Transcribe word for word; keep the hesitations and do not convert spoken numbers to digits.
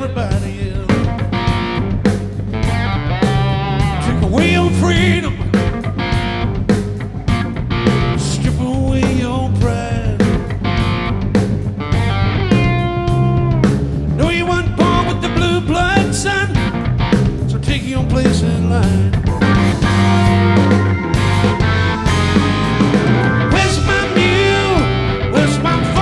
everybody else. Take away your freedom, strip away your pride. No, you weren't born with the blue blood, son, so take your place in line.